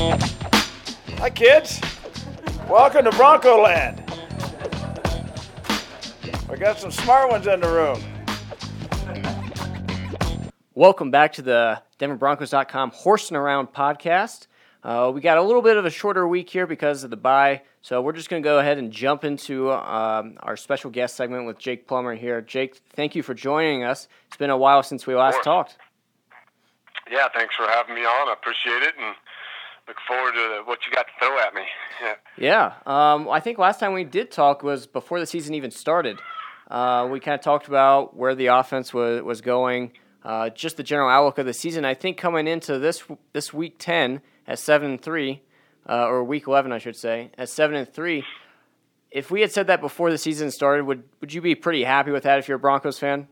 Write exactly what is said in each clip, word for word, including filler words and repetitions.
Hi, kids. Welcome to Bronco Land. We got some smart ones in the room. Welcome back to the Denver Broncos dot com Horsing Around podcast. Uh, we got a little bit of a shorter week here because of the bye, so we're just going to go ahead and jump into um, our special guest segment with Jake Plummer here. Jake, thank you for joining us. It's been a while since we last talked. Yeah, thanks for having me on. I appreciate it, and look forward to what you got to throw at me. Yeah, yeah um, I think last time we did talk was before the season even started. Uh, we kind of talked about where the offense was, was going, uh, just the general outlook of the season. I think coming into this this week ten at seven and three, uh, or week eleven, I should say, at seven and three. If we had said that before the season started, would would you be pretty happy with that if you're a Broncos fan?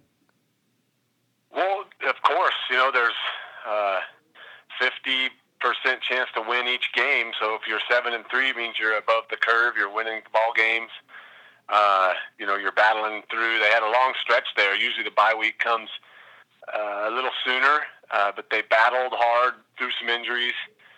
Well, of course. You know, there's uh, fifty percent chance to win each game. So if you're seven and three, it means you're above the curve. You're winning the ball games. Uh, you know, you're battling through. They had a long stretch there. Usually the bye week comes uh, a little sooner, uh, but they battled hard through some injuries.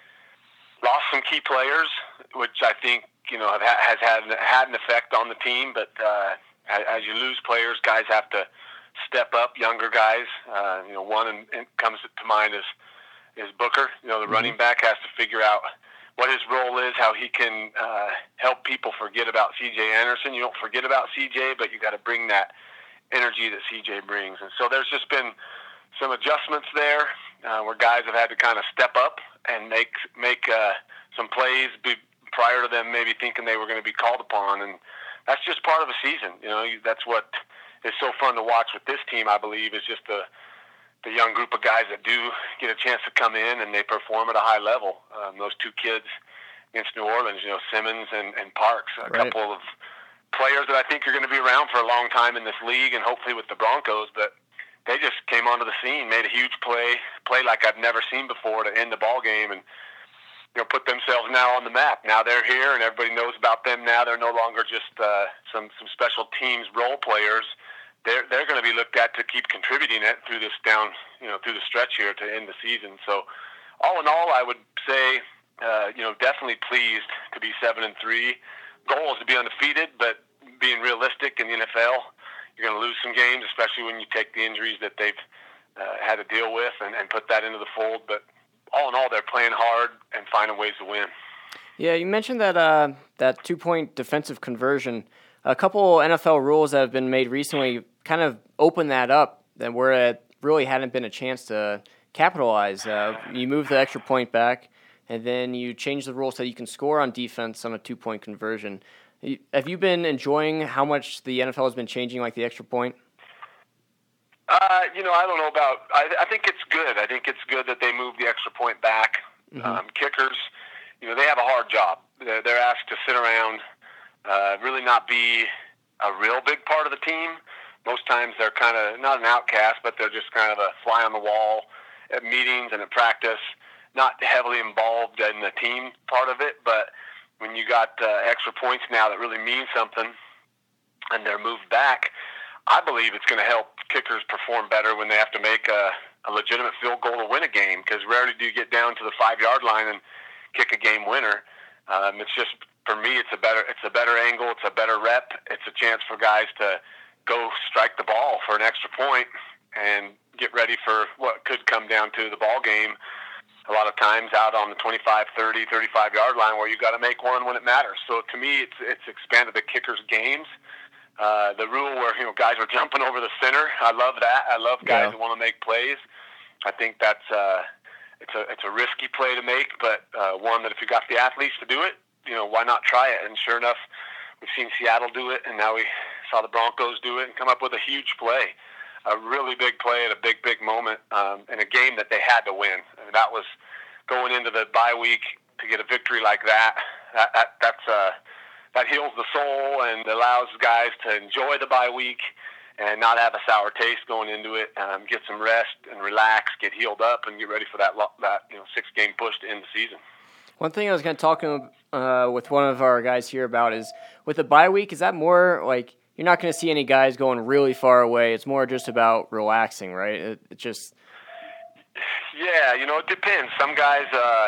Lost some key players, which I think, you know, have, has had, had an effect on the team. But uh, as you lose players, guys have to step up, younger guys. Uh, you know, one in, in comes to mind is, is Booker. You know, the mm-hmm. running back has to figure out what his role is, how he can uh, help people forget about C J Anderson. You don't forget about C J, but you got to bring that energy that C J brings. And so there's just been some adjustments there uh, where guys have had to kind of step up and make make uh, some plays be, prior to them maybe thinking they were going to be called upon. And that's just part of the season. You know, that's what is so fun to watch with this team, I believe, is just the the young group of guys that do get a chance to come in and they perform at a high level. Um, those two kids against New Orleans, you know, Simmons and, and Parks, a right. couple of players that I think are going to be around for a long time in this league and hopefully with the Broncos, but they just came onto the scene, made a huge play, play like I've never seen before to end the ball game and, you know, put themselves now on the map. Now they're here and everybody knows about them now. They're no longer just uh, some, some special teams role players. They're they're going to be looked at to keep contributing it through this down, you know, through the stretch here to end the season. So, all in all, I would say, uh, you know, definitely pleased to be seven and three. Goal is to be undefeated, but being realistic in the N F L, you're going to lose some games, especially when you take the injuries that they've uh, had to deal with and, and put that into the fold. But all in all, they're playing hard and finding ways to win. Yeah, you mentioned that uh, that two-point defensive conversion. A couple N F L rules that have been made recently kind of open that up, that where it really hadn't been a chance to capitalize. Uh, you move the extra point back, and then you change the rules so you can score on defense on a two-point conversion. Have you been enjoying how much the N F L has been changing, like the extra point? Uh, you know, I don't know about. I, I think it's good. I think it's good that they move the extra point back. Mm-hmm. Um, kickers, you know, they have a hard job. They're, they're asked to sit around, uh, really not be a real big part of the team. Most times they're kind of not an outcast, but they're just kind of a fly on the wall at meetings and at practice, not heavily involved in the team part of it. But when you got uh, extra points now that really mean something and they're moved back, I believe it's going to help kickers perform better when they have to make a, a legitimate field goal to win a game, because rarely do you get down to the five-yard line and kick a game winner. Um, it's just, for me, it's a better it's a better angle, it's a better rep, it's a chance for guys to go strike the ball for an extra point and get ready for what could come down to the ball game a lot of times out on the twenty-five, thirty, thirty-five-yard line where you got to make one when it matters. So to me, it's it's expanded the kickers' games. Uh, the rule where, you know, guys are jumping over the center, I love that. I love guys yeah. who want to make plays. I think that's uh, it's a it's a risky play to make, but uh, one that if you got the athletes to do it, you know, why not try it? And sure enough, we've seen Seattle do it, and now we saw the Broncos do it and come up with a huge play, a really big play at a big, big moment um, in a game that they had to win. And that was going into the bye week to get a victory like that. That, that that's uh, that heals the soul and allows guys to enjoy the bye week and not have a sour taste going into it. Um, get some rest and relax, get healed up, and get ready for that that you know six game push to end the season. One thing I was going to talk uh, with one of our guys here about is with the bye week, is that more like you're not going to see any guys going really far away? It's more just about relaxing, right? It, it just yeah, you know, it depends. Some guys, uh,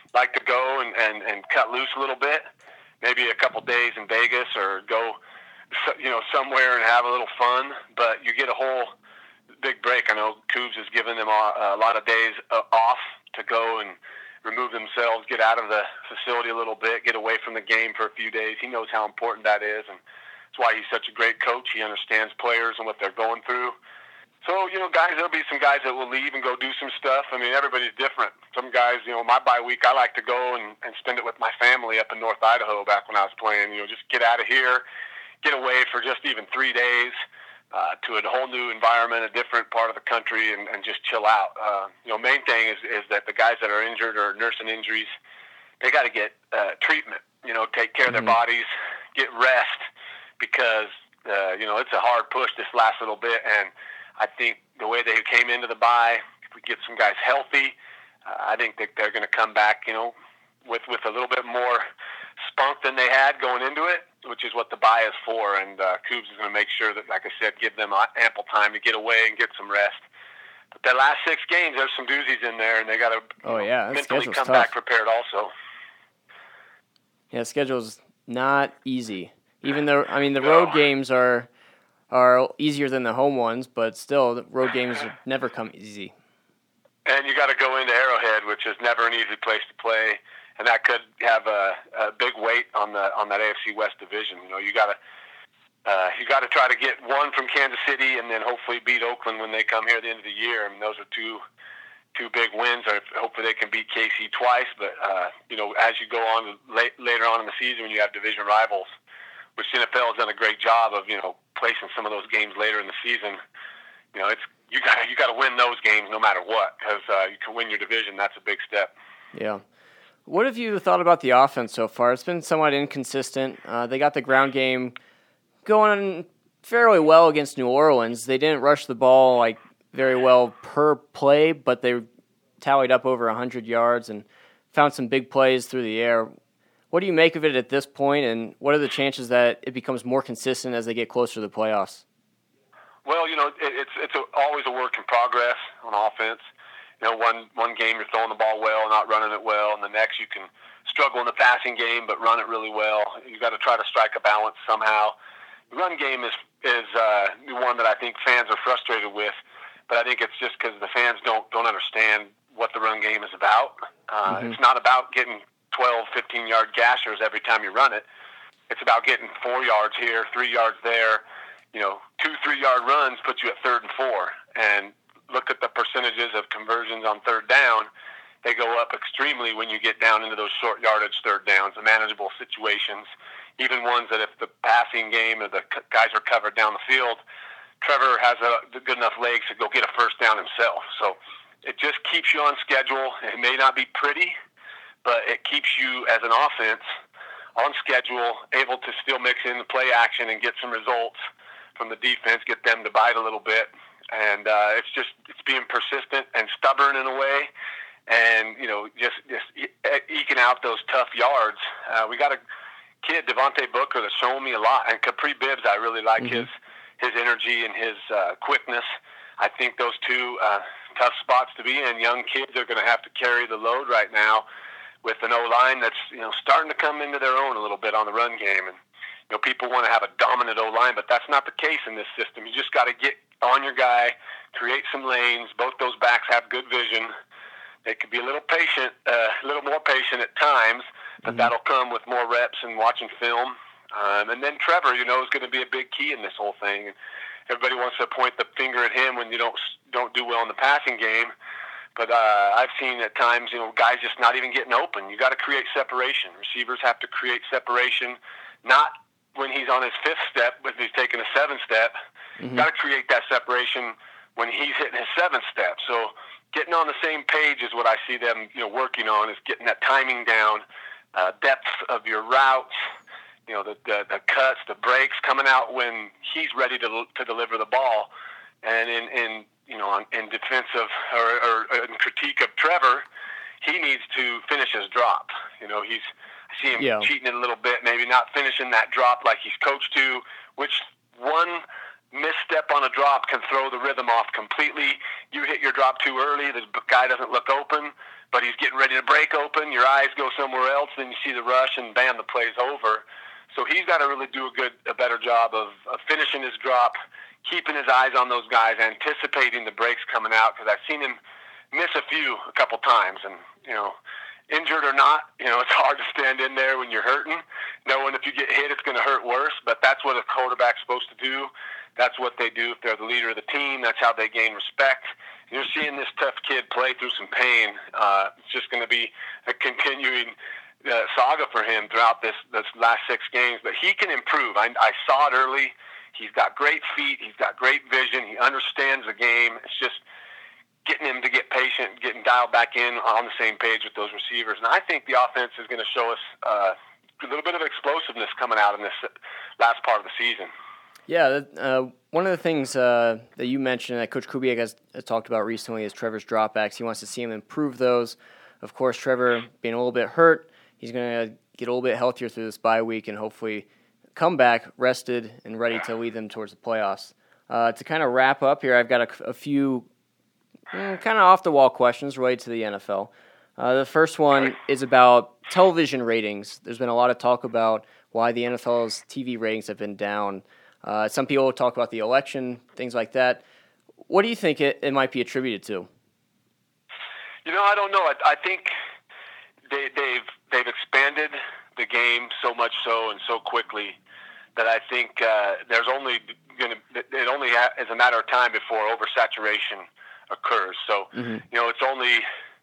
like to go and, and, and cut loose a little bit, maybe a couple days in Vegas or go, you know, somewhere and have a little fun. But you get a whole big break. I know Cougs has given them a, a lot of days uh, off to go and remove themselves, get out of the facility a little bit, get away from the game for a few days. He knows how important that is, and that's why he's such a great coach. He understands players and what they're going through. So, you know, guys, there'll be some guys that will leave and go do some stuff. I mean, everybody's different. Some guys, you know, my bye week, I like to go and, and spend it with my family up in North Idaho back when I was playing. You know, just get out of here, get away for just even three days uh, to a whole new environment, a different part of the country, and, and just chill out. Uh, you know, main thing is, is that the guys that are injured or nursing injuries, they got to get uh, treatment, you know, take care mm-hmm. of their bodies, get rest, because, uh, you know, it's a hard push this last little bit, and I think the way they came into the bye, if we get some guys healthy, uh, I think that they're going to come back, you know, with, with a little bit more spunk than they had going into it, which is what the bye is for. And uh, Cougs is going to make sure that, like I said, give them ample time to get away and get some rest. But the last six games, there's some doozies in there, and they got to oh, yeah, mentally come tough. back prepared also. Yeah, schedule's not easy. Even though, I mean, the road no. games are are easier than the home ones, but still, the road games never come easy. And you got to go into Arrowhead, which is never an easy place to play, and that could have a, a big weight on the on that A F C West division. You know, you got to uh, you got to try to get one from Kansas City, and then hopefully beat Oakland when they come here at the end of the year. I mean, those are two two big wins. Or hopefully they can beat K C twice. But uh, you know, as you go on late, later on in the season, when you have division rivals, which the N F L has done a great job of, you know, placing some of those games later in the season. You know, it's you got you got to win those games no matter what, because uh, you can win your division. That's a big step. Yeah. What have you thought about the offense so far? It's been somewhat inconsistent. Uh, they got the ground game going fairly well against New Orleans. They didn't rush the ball like very well per play, but they tallied up over one hundred yards and found some big plays through the air. What do you make of it at this point, and what are the chances that it becomes more consistent as they get closer to the playoffs? Well, you know, it, it's it's a, always a work in progress on offense. You know, one one game you're throwing the ball well, not running it well, and the next you can struggle in the passing game but run it really well. You got to try to strike a balance somehow. The run game is is uh, one that I think fans are frustrated with, but I think it's just because the fans don't don't understand what the run game is about. Uh, mm-hmm. It's not about getting twelve, fifteen-yard gashers every time you run it. It's about getting four yards here, three yards there. You know, two, three-yard runs put you at third and four. And look at the percentages of conversions on third down. They go up extremely when you get down into those short yardage third downs, the manageable situations, even ones that if the passing game or the guys are covered down the field, Trevor has a good enough legs to go get a first down himself. So it just keeps you on schedule. It may not be pretty, but it keeps you as an offense on schedule, able to still mix in the play action and get some results from the defense, get them to bite a little bit. And uh, it's just it's being persistent and stubborn in a way, and you know just just eking out those tough yards. Uh, we got a kid, Devontae Booker, that's showing me a lot, and Capri Bibbs. I really like mm-hmm. his his energy and his uh, quickness. I think those two uh, tough spots to be in. Young kids are going to have to carry the load right now with an O-line that's, you know, starting to come into their own a little bit on the run game. And, you know, people want to have a dominant O-line, but that's not the case in this system. You just got to get on your guy, create some lanes. Both those backs have good vision. They could be a little patient, uh, a little more patient at times, but mm-hmm. that'll come with more reps and watching film. Um, and then Trevor, you know, is going to be a big key in this whole thing. Everybody wants to point the finger at him when you don't don't do well in the passing game. But uh, I've seen at times, you know, guys just not even getting open. You got to create separation. Receivers have to create separation, not when he's on his fifth step, but he's taking a seventh step. Mm-hmm. Got to create that separation when he's hitting his seventh step. So getting on the same page is what I see them, you know, working on, is getting that timing down, uh, depth of your routes, you know, the, the the cuts, the breaks coming out when he's ready to to deliver the ball. And in, in you know, in defensive or, or in critique of Trevor, he needs to finish his drop. You know, he's I see him yeah. cheating it a little bit, maybe not finishing that drop like he's coached to, which one misstep on a drop can throw the rhythm off completely. You hit your drop too early, the guy doesn't look open. but he's getting ready to break open. Your eyes go somewhere else, then you see the rush, and bam, the play's over. So he's got to really do a good, a better job of, of finishing his drop, keeping his eyes on those guys, anticipating the breaks coming out, because I've seen him miss a few a couple times. And, you know, injured or not, you know, it's hard to stand in there when you're hurting, knowing if you get hit, it's going to hurt worse. But that's what a quarterback's supposed to do. That's what they do if they're the leader of the team. That's how they gain respect. You're seeing this tough kid play through some pain. Uh, it's just going to be a continuing uh, saga for him throughout this, this last six games. But he can improve. I, I saw it early. He's got great feet. He's got great vision. He understands the game. It's just getting him to get patient, getting dialed back in on the same page with those receivers. And I think the offense is going to show us uh, a little bit of explosiveness coming out in this last part of the season. Yeah, uh, one of the things uh, that you mentioned that Coach Kubiak has, has talked about recently is Trevor's dropbacks. He wants to see him improve those. Of course, Trevor being a little bit hurt, he's going to get a little bit healthier through this bye week and hopefully come back rested and ready to lead them towards the playoffs. Uh, to kind of wrap up here, I've got a, a few mm, kind of off-the-wall questions related to the N F L. Uh, the first one is about television ratings. There's been a lot of talk about why the N F L's T V ratings have been down. Uh, some people talk about the election, things like that. What do you think it, it might be attributed to? You know, I don't know. I, I think they, they've they've expanded the game so much so and so quickly that I think uh, there's only going to it only ha- is a matter of time before oversaturation occurs. So mm-hmm. you know, it's only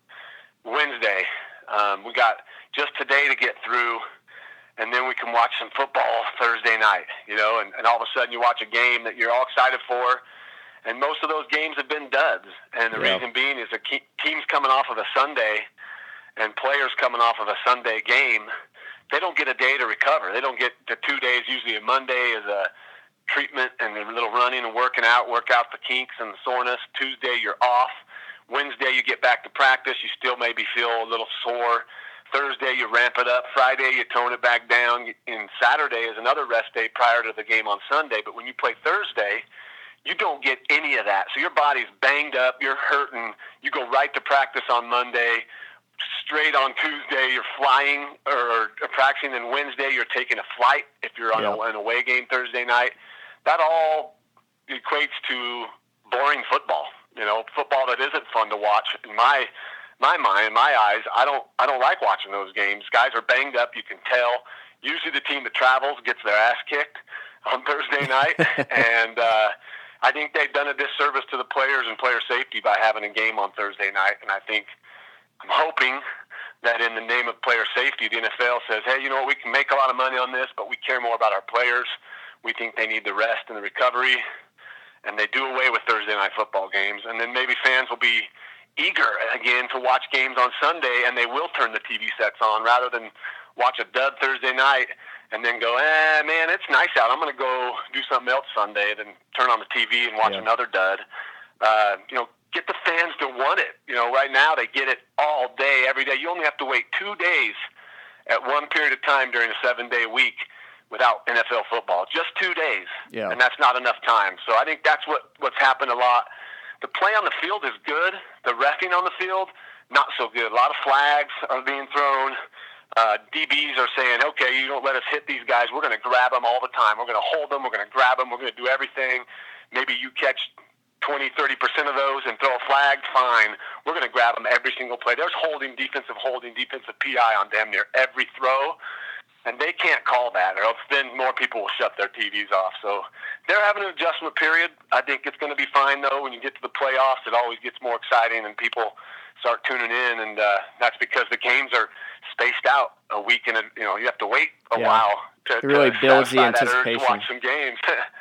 Wednesday. Um, we got just today to get through. And then we can watch some football Thursday night, you know, and, and all of a sudden you watch a game that you're all excited for, and most of those games have been duds. And the yeah. reason being is the key, teams coming off of a Sunday and players coming off of a Sunday game, they don't get a day to recover. They don't get the two days, usually a Monday is a treatment and a little running and working out, work out the kinks and the soreness. Tuesday you're off. Wednesday you get back to practice. You still maybe feel a little sore. Thursday, you ramp it up. Friday, you tone it back down. And Saturday is another rest day prior to the game on Sunday. But when you play Thursday, you don't get any of that. So your body's banged up. You're hurting. You go right to practice on Monday. Straight on Tuesday, you're flying or, or practicing. And Wednesday, you're taking a flight if you're on yeah. a, an away game Thursday night. That all equates to boring football. You know, football that isn't fun to watch in my my mind, in my eyes. I don't I don't like watching those games. Guys are banged up, you can tell. Usually the team that travels gets their ass kicked on Thursday night. and uh, I think they've done a disservice to the players and player safety by having a game on Thursday night. And I think, I'm hoping that in the name of player safety, the N F L says, hey, you know what, we can make a lot of money on this, but we care more about our players. We think they need the rest and the recovery. And they do away with Thursday night football games. And then maybe fans will be eager again to watch games on Sunday, and they will turn the T V sets on rather than watch a dud Thursday night and then go, eh, man, it's nice out. I'm going to go do something else Sunday, then turn on the T V and watch yeah. another dud. Uh, you know, get the fans to want it. You know, right now they get it all day, every day. You only have to wait two days at one period of time during a seven-day week without N F L football. Just two days, yeah. and that's not enough time. So I think that's what, what's happened a lot. The play on the field is good. The reffing on the field, not so good. A lot of flags are being thrown. Uh, D Bs are saying, okay, you don't let us hit these guys. We're going to grab them all the time. We're going to hold them. We're going to grab them. We're going to do everything. Maybe you catch twenty, thirty percent of those and throw a flag, fine. We're going to grab them every single play. There's holding, defensive holding, defensive P I on damn near every throw. And they can't call that, or else then more people will shut their T Vs off. So they're having an adjustment period. I think it's going to be fine, though. When you get to the playoffs, it always gets more exciting, and people start tuning in. And uh, that's because the games are spaced out a week, and you know you have to wait a yeah. while to, it really to builds the satisfy that urge anticipation. to watch some games.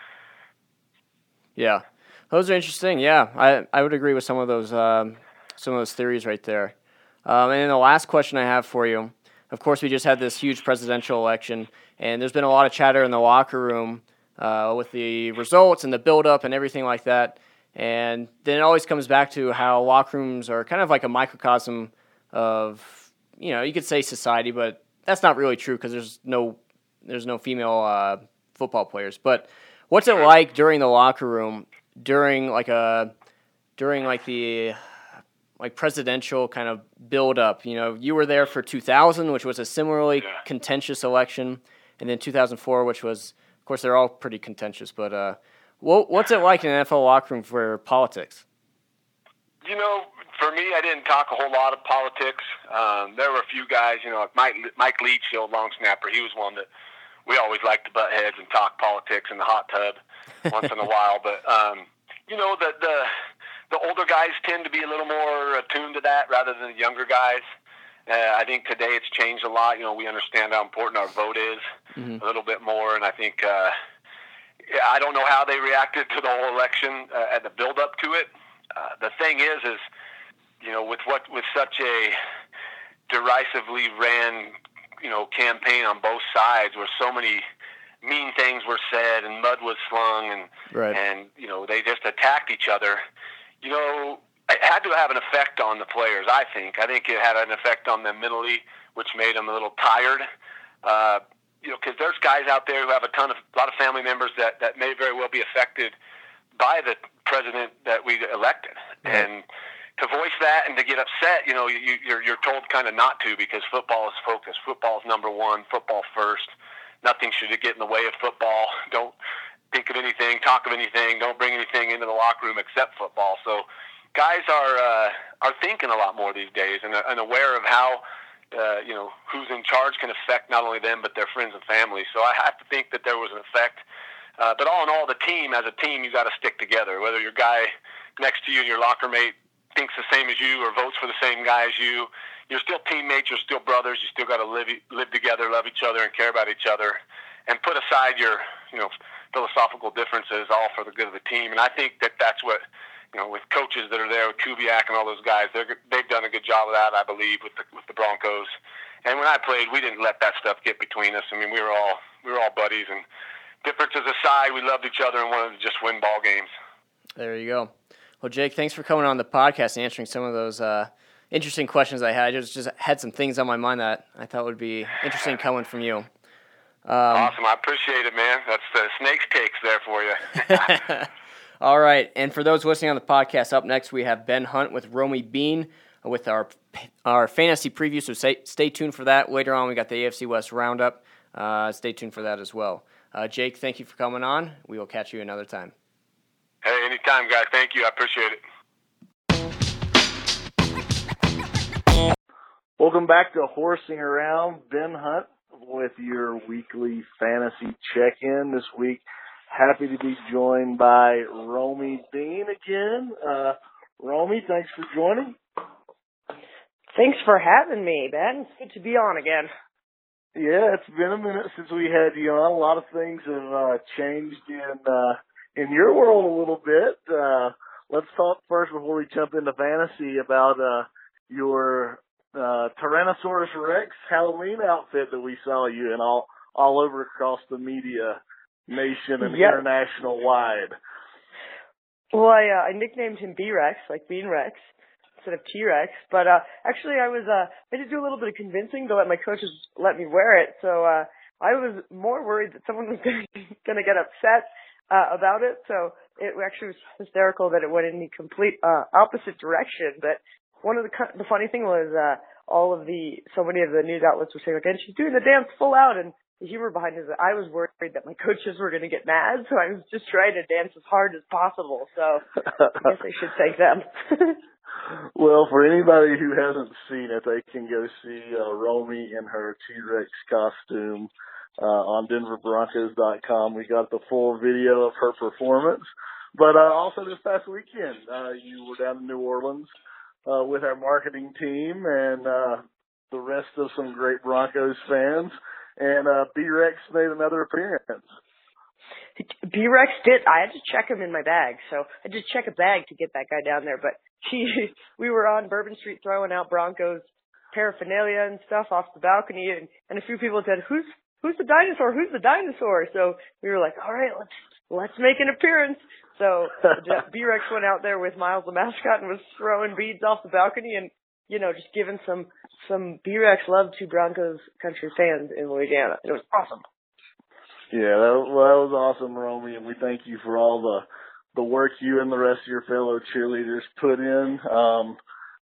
yeah, those are interesting. Yeah, I I would agree with some of those um, some of those theories right there. Um, and then the last question I have for you. Of course, we just had this huge presidential election, and there's been a lot of chatter in the locker room uh, with the results and the build-up and everything like that. And then it always comes back to how locker rooms are kind of like a microcosm of, you know, you could say society, but that's not really true because there's no there's no female uh, football players. But what's it like during the locker room, during like a during like the like presidential kind of build up. You know, you were there for two thousand, which was a similarly Yeah. contentious election, and then two thousand four, which was, of course, they're all pretty contentious. But uh, what, what's it like in an N F L locker room for politics? You know, for me, I didn't talk a whole lot of politics. Um, there were a few guys, you know, like Mike, Mike Leach, the old long snapper. He was one that we always liked to butt heads and talk politics in the hot tub once in a while. But, um, you know, the, the the older guys tend to be a little more attuned to that rather than the younger guys. Uh, I think today it's changed a lot. You know, we understand how important our vote is mm-hmm. a little bit more. And I think, uh, yeah, I don't know how they reacted to the whole election uh, at the build-up to it. Uh, the thing is, is, you know, with what, with such a derisively ran, you know, campaign on both sides where so many mean things were said and mud was slung and, right. and, you know, they just attacked each other, you know, it had to have an effect on the players, I think. I think it had an effect on them mentally, which made them a little tired. Uh, you know, because there's guys out there who have a ton of, a lot of family members that, that may very well be affected by the president that we elected. Right. And to voice that and to get upset, you know, you, you're, you're told kind of not to because football is focused. Football is number one, football first. Nothing should get in the way of football. Don't think of anything, talk of anything. Don't bring anything into the locker room except football. So guys are uh, are thinking a lot more these days and, and aware of how, uh, you know, who's in charge can affect not only them but their friends and family. So I have to think that there was an effect. Uh, but all in all, the team, as a team, you got to stick together. Whether your guy next to you, your locker mate, thinks the same as you or votes for the same guy as you, you're still teammates, you're still brothers, you still got to live live together, love each other, and care about each other, and put aside your, you know, philosophical differences, all for the good of the team. And I think that that's what, you know, with coaches that are there, with Kubiak and all those guys, they're, they've done a good job of that, I believe, with the with the Broncos. And when I played, we didn't let that stuff get between us. I mean, we were all we were all buddies, and differences aside, we loved each other and wanted to just win ball games. There you go. Well, Jake, thanks for coming on the podcast and answering some of those uh, interesting questions I had. I just, just had some things on my mind that I thought would be interesting coming from you. Um, awesome. I appreciate it, man. That's the Snake's Takes there for you. All right. And for those listening on the podcast, up next we have Ben Hunt with Romy Bean with our our fantasy preview, so stay, stay tuned for that. Later on, we got the A F C West Roundup. Uh, stay tuned for that as well. Uh, Jake, thank you for coming on. We will catch you another time. Hey, anytime, guys. Thank you. I appreciate it. Welcome back to Horsing Around. Ben Hunt with your weekly fantasy check-in this week. Happy to be joined by Romy Bean again. Uh, Romy, thanks for joining. Thanks for having me, Ben. It's good to be on again. Yeah, it's been a minute since we had you on. A lot of things have uh, changed in uh, in your world a little bit. Uh, let's talk first before we jump into fantasy about uh, your uh, Tyrannosaurus Rex Halloween outfit that we saw you in all all over across the media nation and yep. international wide. Well, I, uh, I nicknamed him B-Rex, like Bean Rex, instead of T-Rex. But uh, actually, I was uh, I had to do a little bit of convincing to let my coaches let me wear it. So uh, I was more worried that someone was going to get upset uh, about it. So it actually was hysterical that it went in the complete uh, opposite direction. But one of the the funny thing was uh, all of the so many of the news outlets were saying, like, and she's doing the dance full out. And the humor behind it is that I was worried that my coaches were going to get mad, so I was just trying to dance as hard as possible. So I guess I should thank them. Well, for anybody who hasn't seen it, they can go see uh, Romy in her T-Rex costume uh, on Denver Broncos dot com. We got the full video of her performance. But uh, also this past weekend, uh, you were down in New Orleans uh, with our marketing team and uh, the rest of some great Broncos fans. And uh, B-Rex made another appearance. B-Rex did. I had to check him in my bag. So I just check a bag to get that guy down there. But he, we were on Bourbon Street throwing out Broncos paraphernalia and stuff off the balcony. And, and a few people said, who's who's the dinosaur? Who's the dinosaur? So we were like, all right, let's let's make an appearance. So B-Rex went out there with Miles the mascot and was throwing beads off the balcony and, you know, just giving some some B-Rex love to Broncos country fans in Louisiana. It was awesome. Yeah, that, well, that was awesome, Romy, and we thank you for all the the work you and the rest of your fellow cheerleaders put in. Um,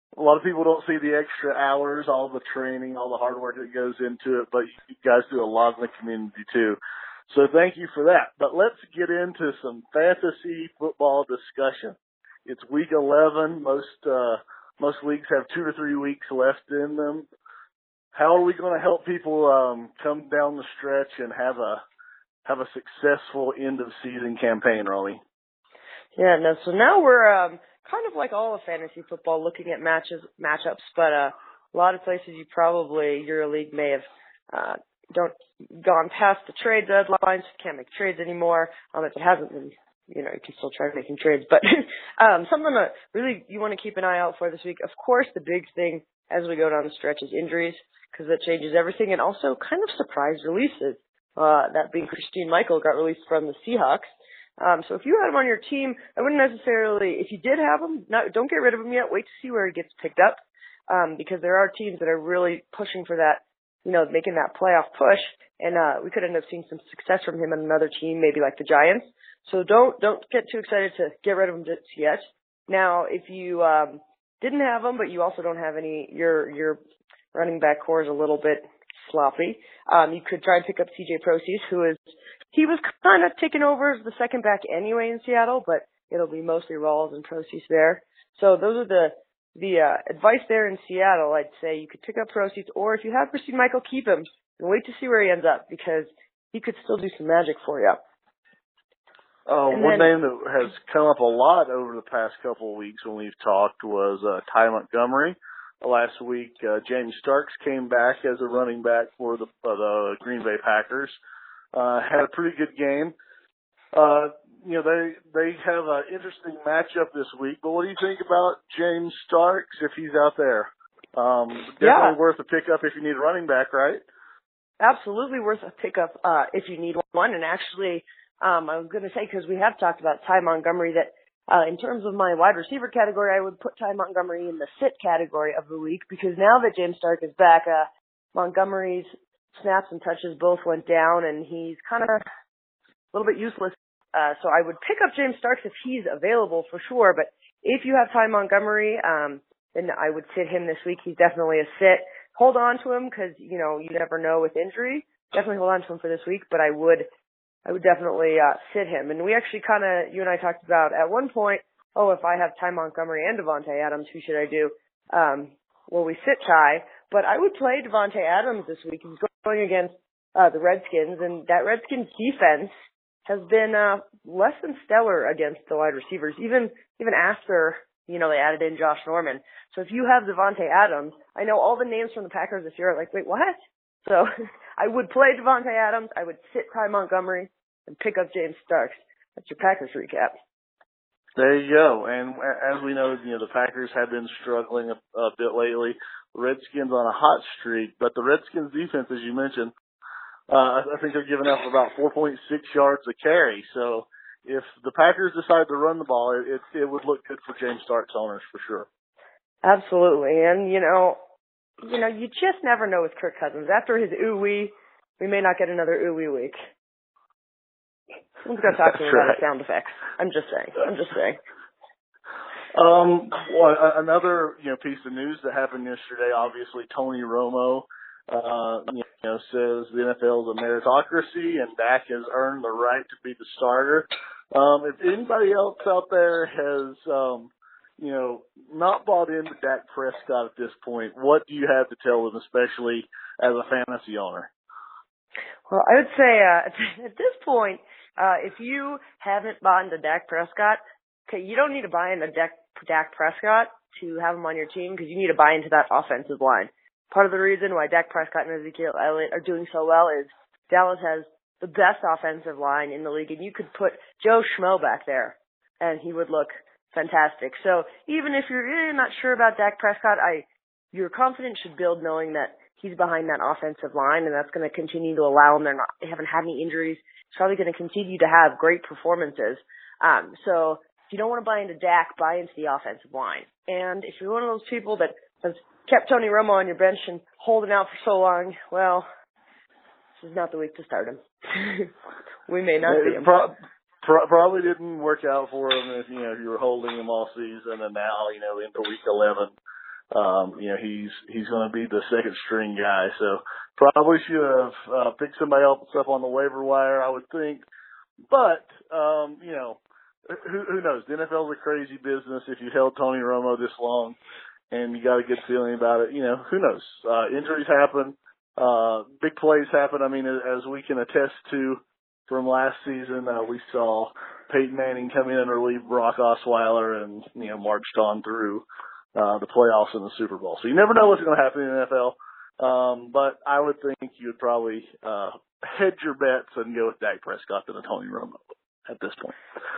a lot of people don't see the extra hours, all the training, all the hard work that goes into it, but you guys do a lot in the community too. So thank you for that. But let's get into some fantasy football discussion. It's week eleven. Most uh, most leagues have two to three weeks left in them. How are we going to help people um, come down the stretch and have a have a successful end of season campaign, Romy? Yeah, no. So now we're um, kind of like all of fantasy football, looking at matches matchups. But uh, a lot of places you probably your league may have uh, don't gone past the trade deadlines. Can't make trades anymore. Um, if it hasn't, then you know you can still try making trades. But um, something that really you want to keep an eye out for this week. Of course, the big thing as we go down the stretch is injuries, because that changes everything, and also kind of surprise releases. Uh, that being Christine Michael got released from the Seahawks. Um, so if you had him on your team, I wouldn't necessarily, if you did have him, not, don't get rid of him yet. Wait to see where he gets picked up, um, because there are teams that are really pushing for that, you know, making that playoff push, and uh, we could end up seeing some success from him on another team, maybe like the Giants. So don't don't get too excited to get rid of him just yet. Now, if you um, didn't have him, but you also don't have any, your your running back core is a little bit sloppy. Um, you could try and pick up C J Proceeds, who is, he was kind of taking over as the second back anyway in Seattle, but it'll be mostly Rawls and Proceeds there. So those are the, the, uh, advice there in Seattle. I'd say you could pick up Proceeds, or if you have Christine Michael, keep him and wait to see where he ends up, because he could still do some magic for you. Oh, and one then, name that has come up a lot over the past couple of weeks when we've talked was, uh, Ty Montgomery. Last week, uh, James Starks came back as a running back for the, uh, the Green Bay Packers. Uh, had a pretty good game. Uh, you know, they, they have an interesting matchup this week, but what do you think about James Starks if he's out there? Um, definitely yeah. worth a pickup if you need a running back, right? Absolutely worth a pickup, uh, if you need one. And actually, um, I was going to say, because we have talked about Ty Montgomery, that Uh, in terms of my wide receiver category, I would put Ty Montgomery in the sit category of the week, because now that James Stark is back, uh, Montgomery's snaps and touches both went down, and he's kind of a little bit useless. Uh, so I would pick up James Starks if he's available for sure. But if you have Ty Montgomery, um, then I would sit him this week. He's definitely a sit. Hold on to him, because, you know, you never know with injury. Definitely hold on to him for this week, but I would I would definitely uh, sit him. And we actually kind of, you and I talked about at one point, oh, if I have Ty Montgomery and Devontae Adams, who should I do? Um, well, we sit Ty, but I would play Devontae Adams this week. He's going against uh, the Redskins, and that Redskins defense has been uh, less than stellar against the wide receivers, even even after, you know, they added in Josh Norman. So if you have Devontae Adams, I know all the names from the Packers this year are like, wait, what? So I would play Devontae Adams, I would sit Ty Montgomery, and pick up James Starks. That's your Packers recap. There you go. And as we know, you know, the Packers have been struggling a, a bit lately. The Redskins on a hot streak, but the Redskins defense, as you mentioned, uh, I think they're giving up about four point six yards a carry. So if the Packers decide to run the ball, it, it would look good for James Starks owners for sure. Absolutely. And, you know, you know, you just never know with Kirk Cousins. After his ooh-wee, we may not get another ooh-wee week. Someone's got to talk to me about his sound effects. I'm just saying. I'm just saying. Um, well, another, you know, piece of news that happened yesterday, obviously Tony Romo, uh, you know, says the N F L is a meritocracy and Dak has earned the right to be the starter. Um, if anybody else out there has, um, you know, not bought into Dak Prescott at this point, what do you have to tell them, especially as a fantasy owner? Well, I would say uh, at this point, uh, if you haven't bought into Dak Prescott, okay, you don't need to buy into Dak, Dak Prescott to have him on your team, because you need to buy into that offensive line. Part of the reason why Dak Prescott and Ezekiel Elliott are doing so well is Dallas has the best offensive line in the league, and you could put Joe Schmo back there, and he would look fantastic. So even if you're eh, not sure about Dak Prescott, I your confidence should build knowing that he's behind that offensive line, and that's going to continue to allow him. They're not, they haven't had any injuries. He's probably going to continue to have great performances. Um, so if you don't want to buy into Dak, buy into the offensive line. And if you're one of those people that has kept Tony Romo on your bench and holding out for so long, well, this is not the week to start him. We may not see him. Pro- pro- probably didn't work out for him if, you know, if you were holding him all season, and now, you know, into week eleven. Um, you know, he's he's going to be the second string guy. So probably should have uh, picked somebody else up on the waiver wire, I would think. But, um, you know, who, who knows? The N F L is a crazy business. If you held Tony Romo this long and you got a good feeling about it, you know, who knows? Uh, injuries happen. Uh, big plays happen. I mean, as we can attest to from last season, uh, we saw Peyton Manning come in and relieve Brock Osweiler and, you know, marched on through uh, the playoffs and the Super Bowl. So you never know what's going to happen in the N F L. Um, but I would think you would probably uh, hedge your bets and go with Dak Prescott than a Tony Romo at this point.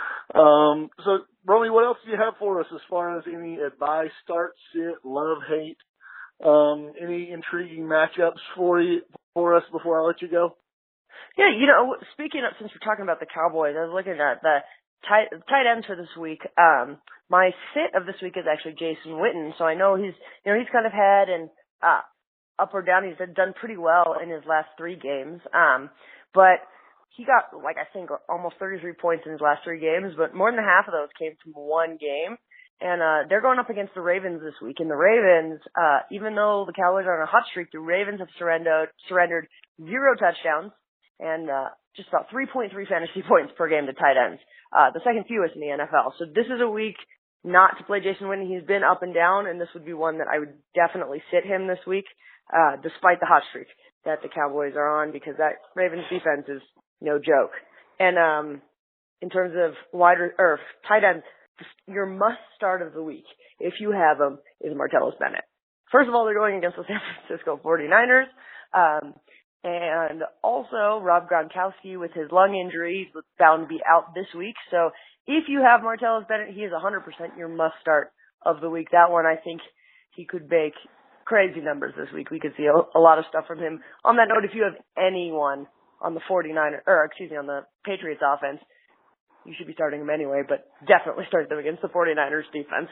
Um, so, Romy, what else do you have for us as far as any advice, start, sit, love, hate, um, any intriguing matchups for you for us before I let you go? Yeah, you know, speaking of, since we're talking about the Cowboys, I was looking at the tight, tight ends for this week. Um, my sit of this week is actually Jason Witten, so I know he's, you know, he's kind of had an uh, up or down. He's done pretty well in his last three games, um, but he got, like, I think almost thirty-three points in his last three games, but more than half of those came from one game. And uh they're going up against the Ravens this week. And the Ravens, uh, even though the Cowboys are on a hot streak, the Ravens have surrendered surrendered zero touchdowns and uh just about three point three fantasy points per game to tight ends. Uh the second fewest in the N F L. So this is a week not to play Jason Witten. He's been up and down, and this would be one that I would definitely sit him this week, uh, despite the hot streak that the Cowboys are on, because that Ravens defense is no joke. And um, in terms of wide or, or tight end, your must start of the week, if you have them, is Martellus Bennett. First of all, they're going against the San Francisco forty-niners. Um, and also, Rob Gronkowski, with his lung injury, is bound to be out this week. So if you have Martellus Bennett, he is one hundred percent your must start of the week. That one, I think he could make crazy numbers this week. We could see a, a lot of stuff from him. On that note, if you have anyone on the forty-niners, or excuse me, on the Patriots offense, you should be starting them anyway, but definitely start them against the forty-niners defense.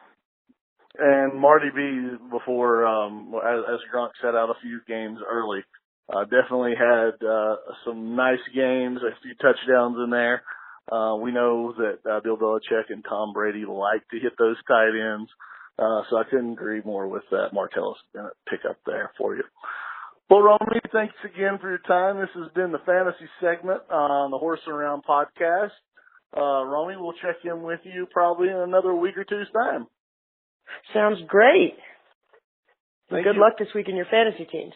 And Marty B, before, um, as, as Gronk set out a few games early, uh, definitely had uh, some nice games, a few touchdowns in there. Uh, we know that uh, Bill Belichick and Tom Brady like to hit those tight ends, uh, so I couldn't agree more with that Martellus Bennett pick up there for you. Well, Romy, thanks again for your time. This has been the fantasy segment on the Horse Around podcast. Uh, Romy, we'll check in with you probably in another week or two's time. Sounds great. Thank Good you. luck this week in your fantasy teams.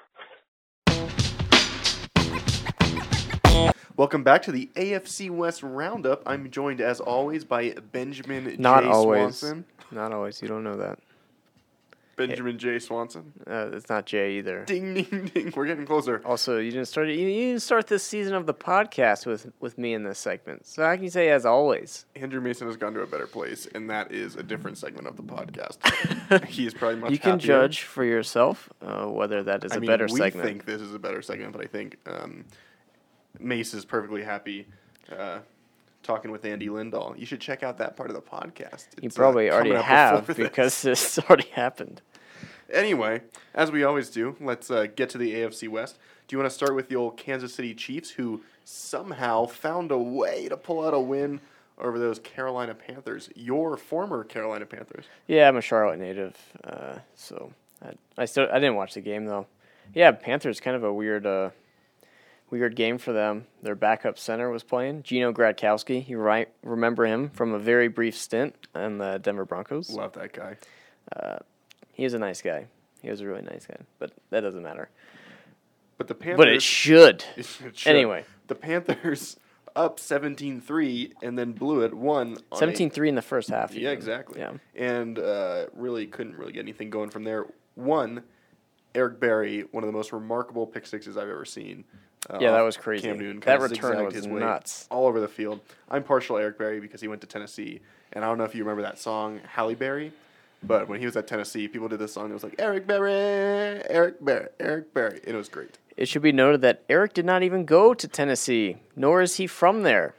Welcome back to the A F C West Roundup. I'm joined, as always, by Benjamin Not J. always. Swanson. Not always. You don't know that. Benjamin J. Swanson. Uh, it's not Jay either. Ding, ding, ding. We're getting closer. Also, you didn't start. You, you didn't start this season of the podcast with with me in this segment. So I can say, as always, Andrew Mason has gone to a better place, and that is a different segment of the podcast. He is probably much you can happier. judge for yourself uh, whether that is I a mean, better we segment. think this is a better segment, but I think um, Mace is perfectly happy uh, talking with Andy Lindahl. You should check out that part of the podcast. You It's, probably uh, already coming up have before this. because this already happened. Anyway, as we always do, let's uh, get to the A F C West. Do you want to start with the old Kansas City Chiefs, who somehow found a way to pull out a win over those Carolina Panthers, your former Carolina Panthers? Yeah, I'm a Charlotte native, uh, so I, I still I didn't watch the game though. Yeah, Panthers kind of a weird, uh, weird game for them. Their backup center was playing Gino Gradkowski. You right remember him from a very brief stint in the Denver Broncos. Love that guy. Uh, he was a nice guy. He was a really nice guy, but that doesn't matter. But the Panthers. But it should. It should. Anyway. The Panthers up seventeen three and then blew it, won. seventeen three in the first half. Yeah, even. exactly. Yeah. And uh, really couldn't really get anything going from there. One, Eric Berry, one of the most remarkable pick sixes I've ever seen. Uh, Yeah, that off was crazy. Cam Newton That kinda return zigzagged was his way nuts. all over the field. I'm partial to Eric Berry because he went to Tennessee. And I don't know if you remember that song, Halle Berry. But when he was at Tennessee, people did this song. It was like, Eric Berry, Eric Berry, Eric Berry. And it was great. It should be noted that Eric did not even go to Tennessee, nor is he from there.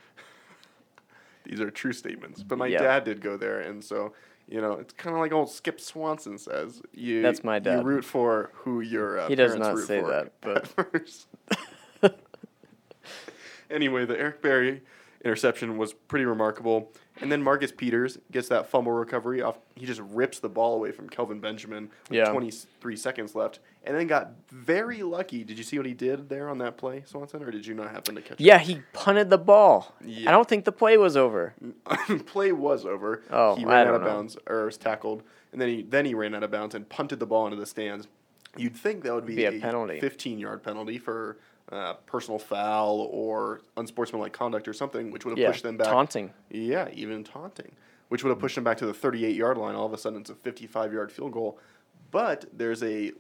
These are true statements. But my Yeah. dad did go there. And so, you know, it's kind of like old Skip Swanson says. You, That's my dad. You root for who your uh, He does parents not root say for that, but- at first. Anyway, the Eric Berry interception was pretty remarkable. And then Marcus Peters gets that fumble recovery off. He just rips the ball away from Kelvin Benjamin with Yeah. twenty-three seconds left, and then got very lucky. Did you see what he did there on that play, Swanson, or did you not happen to catch Yeah, he punted the ball. Yeah. I don't think the play was over. it? Play was over. Oh, he I ran out don't of know. bounds, or was tackled, and then he then he ran out of bounds and punted the ball into the stands. You'd think that would be, Be a penalty. fifteen-yard penalty for uh, personal foul or unsportsmanlike conduct or something, which would have Yeah, pushed them back. taunting. Yeah, even taunting, which would have pushed them back to the thirty-eight-yard line. All of a sudden, it's a fifty-five-yard field goal. But there's a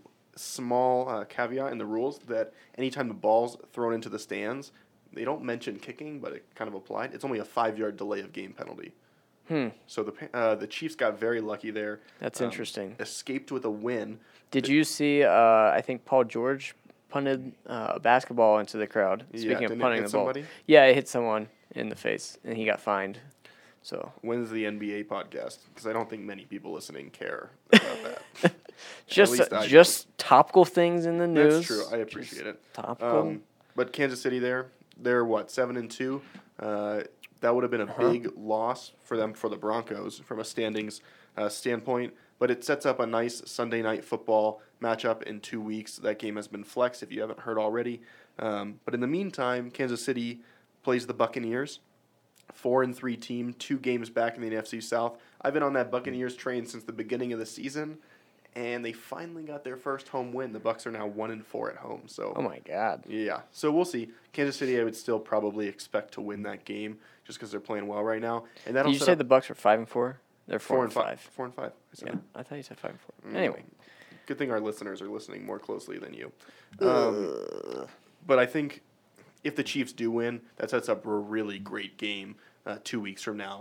small uh, caveat in the rules that anytime the ball's thrown into the stands, they don't mention kicking, but it kind of applied. It's only a five-yard delay of game penalty. Hmm. So the Pa- uh, the Chiefs got very lucky there. That's Um, interesting. Escaped with a win. Did you see? Uh, I think Paul George punted uh, a basketball into the crowd. Yeah, Speaking didn't of it punting hit the ball, somebody? yeah, it hit someone in the face, and he got fined. So When's the N B A podcast? Because I don't think many people listening care about that. just least I do. just topical things in the news. That's true. I appreciate it. Topical. Um, but Kansas City, there, they're what seven and two. Uh, that would have been a Uh-huh. big loss for them for the Broncos from a standings uh, standpoint. But it sets up a nice Sunday night football matchup in two weeks. That game has been flexed if you haven't heard already. Um, but in the meantime, Kansas City plays the Buccaneers. Four and three team, two games back in the N F C South. I've been on that Buccaneers train since the beginning of the season, and they finally got their first home win. The Bucs are now one and four at home. So oh my God. yeah, so we'll see. Kansas City, I would still probably expect to win that game just because they're playing well right now. And that'll Did you set say up the Bucks are five and four? They're four, four and and five. five. Four and five. I said Yeah, it. I thought you said five and four. Mm, Anyway, good thing our listeners are listening more closely than you. Um, but I think if the Chiefs do win, that sets up a really great game uh, two weeks from now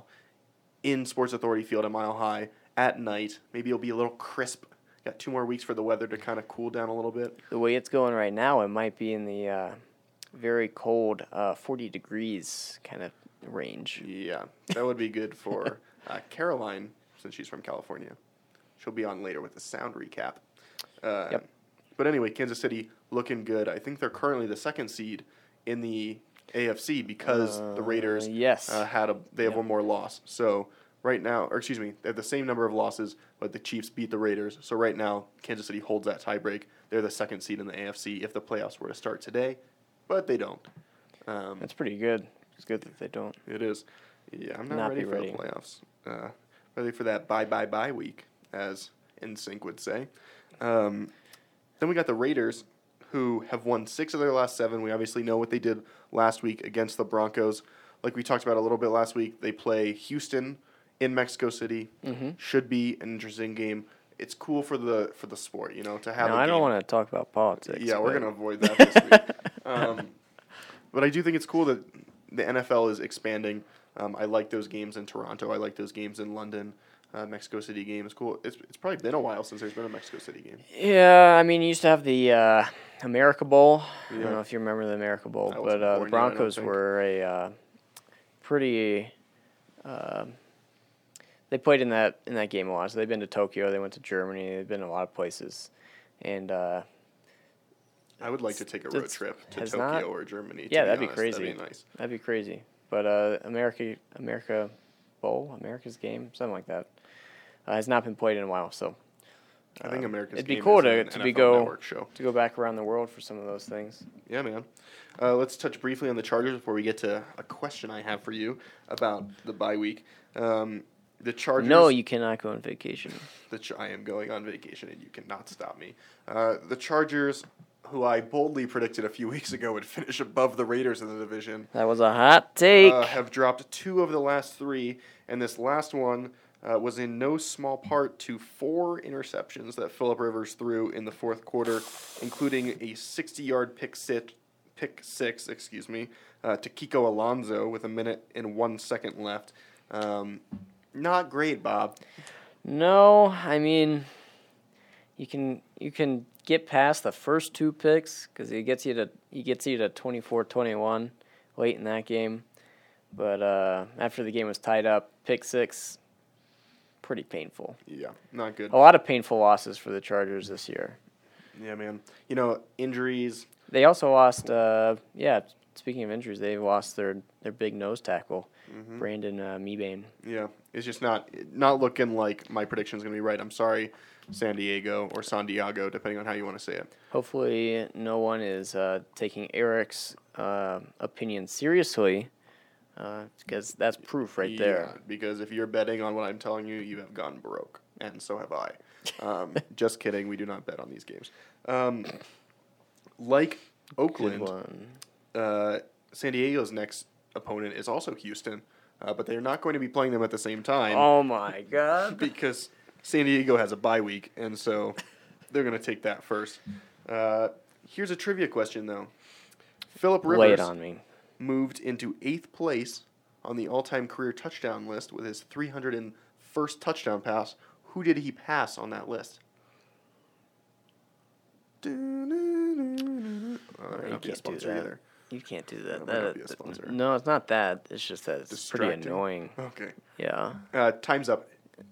in Sports Authority Field at Mile High at night. Maybe it'll be a little crisp. Got two more weeks for the weather to kind of cool down a little bit. the way it's going right now, it might be in the uh, very cold uh, forty degrees kind of range. Yeah, that would be good for uh, Caroline, since she's from California. She'll be on later with the sound recap. Uh, Yep. But anyway, Kansas City looking good. I think they're currently the second seed in the A F C because the Raiders Uh, yes. uh, had a they have Yep. one more loss. So right now, or excuse me, they have the same number of losses, but the Chiefs beat the Raiders. So right now, Kansas City holds that tiebreak. They're the second seed in the A F C if the playoffs were to start today, but they don't. Um, That's pretty good. It's good that they don't. it is. Yeah, I'm not, Not ready be for ready. the playoffs. Uh, ready for that bye bye bye week, as N Sync would say. Um, then we got the Raiders, who have won six of their last seven. We obviously know what they did last week against the Broncos. Like we talked about a little bit last week, they play Houston in Mexico City. Mm-hmm. Should be an interesting game. It's cool for the for the sport, you know, to have. Now, a I don't game. want to talk about politics. Yeah, we're but- gonna avoid that this week. Um, but I do think it's cool that the N F L is expanding. Um, I like those games in Toronto. I like those games in London. Uh, Mexico City game is cool. It's it's probably been a while since there's been a Mexico City game. Yeah, I mean, you used to have the uh, America Bowl. I Yeah. don't know if you remember the America Bowl, I but wasn't uh, born the yet, I don't Broncos think. were a uh, pretty. Uh, they played in that in that game a lot. So they've been to Tokyo. They went to Germany. They've been a lot of places, and uh, I would like to take a road It's- trip to has Tokyo not- or Germany. to yeah, be that'd be honest. crazy. That'd be nice. that'd be crazy. But uh, America America Bowl, America's game, something like that, uh, has not been played in a while. So I think um, America's it'd be game cool is to an to N be F L go Network show. to go back around the world for some of those things. Yeah, man. Uh, let's touch briefly on the Chargers before we get to a question I have for you about the bye week. Um, the Chargers. No, you cannot go on vacation. The Ch- I am going on vacation, and you cannot stop me. Uh, the Chargers, who I boldly predicted a few weeks ago would finish above the Raiders in the division, That was a hot take. uh, have dropped two of the last three, and this last one uh, was in no small part to four interceptions that Phillip Rivers threw in the fourth quarter, including a sixty-yard pick sit, pick six, excuse me, uh, to Kiko Alonso with a minute and one second left. Um, not great, Bob. No, I mean, you can you can get past the first two picks because he gets you to he gets you to twenty-four twenty-one late in that game, but uh, after the game was tied up, pick six, pretty painful. Yeah, not good. A lot of painful losses for the Chargers this year. Yeah, man. You know, injuries. They also lost, uh, yeah, speaking of injuries, they lost their, their big nose tackle, Mm-hmm. Brandon uh, Mebane. Yeah, it's just not not looking like my prediction is going to be right. I'm sorry, San Diego or San Diego, depending on how you want to say it. Hopefully, no one is uh, taking Eric's uh, opinion seriously, because that's proof right there. Yeah, because if you're betting on what I'm telling you, you have gone broke, and so have I. Um, just kidding. We do not bet on these games. Um, like Good Oakland, one. uh, San Diego's next opponent is also Houston, uh, but they're not going to be playing them at the same time Oh my God! because San Diego has a bye week, and so they're going to take that first. Uh, here's a trivia question, though. Philip Lay it Rivers on me. moved into eighth place on the all-time career touchdown list with his three hundred first touchdown pass. Who did he pass on that list? Oh, that may You not be a can't do sponsor that. either. You can't do That that. might not That- be a sponsor. No, it's not that. It's just that it's pretty Distracting. annoying. Okay. Yeah. Uh, time's up.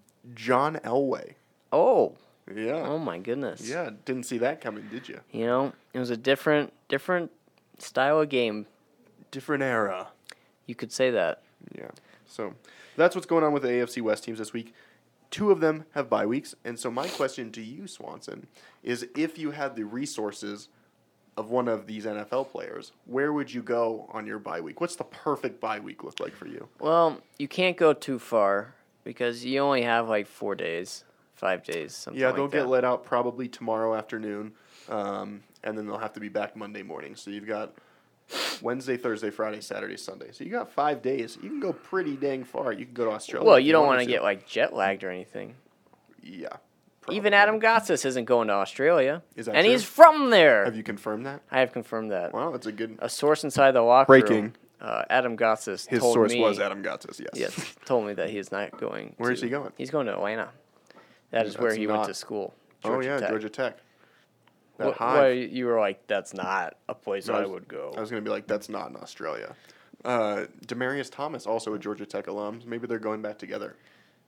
John Elway. Oh. Yeah. Oh my goodness. Yeah, didn't see that coming, did you? You know, it was a different, different style of game. Different era. You could say that. Yeah. So that's what's going on with the A F C West teams this week. Two of them have bye weeks, and so my question to you, Swanson, is if you had the resources of one of these N F L players, where would you go on your bye week? What's the perfect bye week look like for you? Well, you can't go too far because you only have like four days, five days, something Yeah, like they'll that. get let out probably tomorrow afternoon, um, and then they'll have to be back Monday morning. So you've got Wednesday, Thursday, Friday, Saturday, Sunday. So you got five days. You can go pretty dang far. You can go to Australia. Well, if you don't wanted want to get like jet lagged or anything. Yeah. Even probably. Adam Gotsis isn't going to Australia. Is that and true? he's from there. Have you confirmed that? I have confirmed that. Wow, that's a good. A source inside the locker Breaking. room, uh, Adam Gotsis, His told source me, was Adam Gotsis, yes. Yes, told me that he is not going. Where to, is he going? He's going to Atlanta. That is That's where he went not- to school. Oh, Georgia yeah, Tech. Georgia Tech. That What, hive. what, you were like, that's not a place No, I was- would go. I was going to be like, that's not in Australia. Uh, Demarius Thomas, also a Georgia Tech alum. Maybe they're going back together.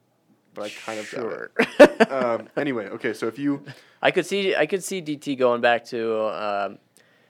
But I kind of sure. doubt it. um, anyway, okay, so if you... I could see I could see D T going back to um,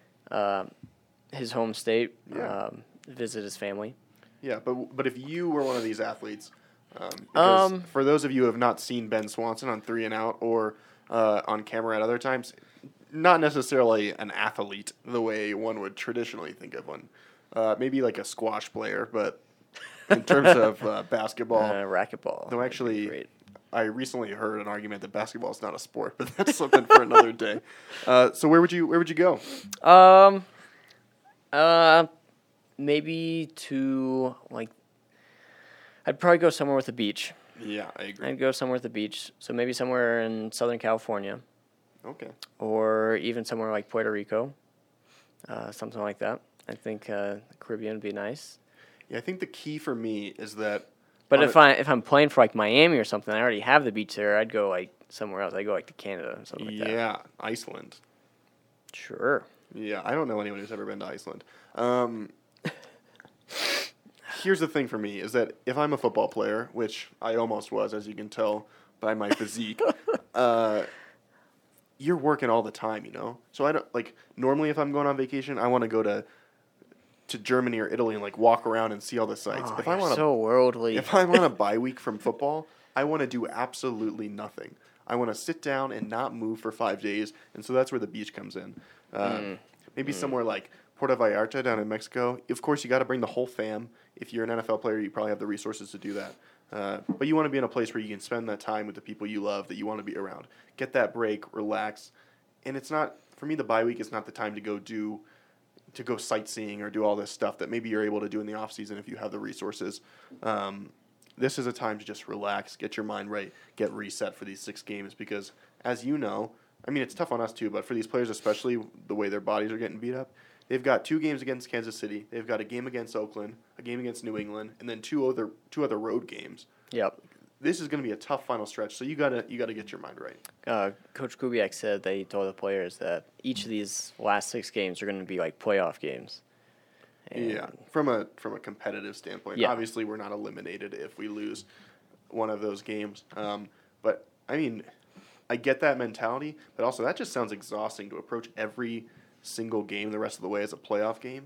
um, his home state, Yeah. um, visit his family. Yeah, but but if you were one of these athletes, um, because Um, for those of you who have not seen Ben Swanson on Three and Out or uh, on camera at other times, not necessarily an athlete the way one would traditionally think of one. Uh, maybe like a squash player, but in terms of uh, basketball, Uh, racquetball. though would be actually, great. I recently heard an argument that basketball is not a sport, but that's something for another day. Uh, so where would you where would you go? Um, uh, maybe to like, I'd probably go somewhere with a beach. Yeah, I agree. I'd go somewhere with a beach. So maybe somewhere in Southern California, Okay. or even somewhere like Puerto Rico, uh, something like that. I think uh, the Caribbean would be nice. Yeah, I think the key for me is that. But on if a- I if I'm playing for like Miami or something, I already have the beach there. I'd go like somewhere else. I'd go like to Canada or something like that. yeah, Iceland. Sure. Yeah, I don't know anyone who's ever been to Iceland. Um, here's the thing for me is that if I'm a football player, which I almost was, as you can tell by my physique, uh, you're working all the time, you know. So I don't like normally if I'm going on vacation, I want to go to to Germany or Italy and like walk around and see all the sights. Oh, if you're I want to so worldly. if I'm on a bye week from football, I want to do absolutely nothing. I want to sit down and not move for five days, and so that's where the beach comes in. Uh, Mm. Maybe somewhere like Puerto Vallarta down in Mexico. Of course, you got to bring the whole fam. If you're an N F L player, you probably have the resources to do that. Uh, but you want to be in a place where you can spend that time with the people you love that you want to be around. Get that break, relax, and it's not for me. The bye week is not the time to go do. to go sightseeing or do all this stuff that maybe you're able to do in the off season if you have the resources. Um, this is a time to just relax, get your mind right, get reset for these six games because, as you know, I mean, it's tough on us too, but for these players, especially the way their bodies are getting beat up, they've got two games against Kansas City, they've got a game against Oakland, a game against New England, and then two other two other road games. Yep. This is going to be a tough final stretch, so you gotta you gotta get your mind right. Uh, Coach Kubiak said that he told the players that each of these last six games are going to be like playoff games. And Yeah, from a from a competitive standpoint, Yeah. obviously we're not eliminated if we lose one of those games. Um, but I mean, I get that mentality, but also that just sounds exhausting to approach every single game the rest of the way as a playoff game.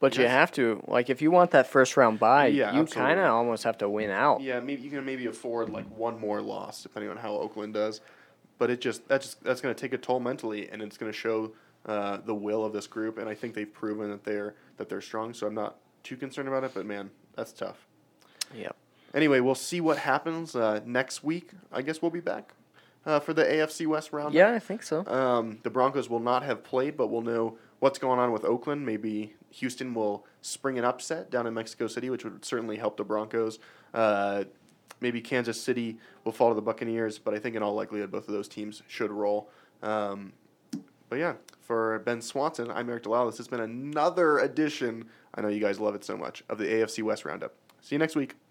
But you Yes. have to, like, if you want that first round bye, Yeah, you absolutely. kind of almost have to win out. Yeah, maybe you can maybe afford like one more loss depending on how Oakland does, but it just that just that's going to take a toll mentally, and it's going to show uh, the will of this group. And I think they've proven that they're that they're strong. So I'm not too concerned about it. But man, that's tough. Yep. Anyway, we'll see what happens uh, next week. I guess we'll be back uh, for the A F C West round. Yeah, I think so. Um, the Broncos will not have played, but we'll know what's going on with Oakland. Maybe Houston will spring an upset down in Mexico City, which would certainly help the Broncos. Uh, maybe Kansas City will fall to the Buccaneers, but I think in all likelihood both of those teams should roll. Um, but yeah, for Ben Swanson, I'm Eric Delisle. This has been another edition, I know you guys love it so much, of the A F C West Roundup. See you next week.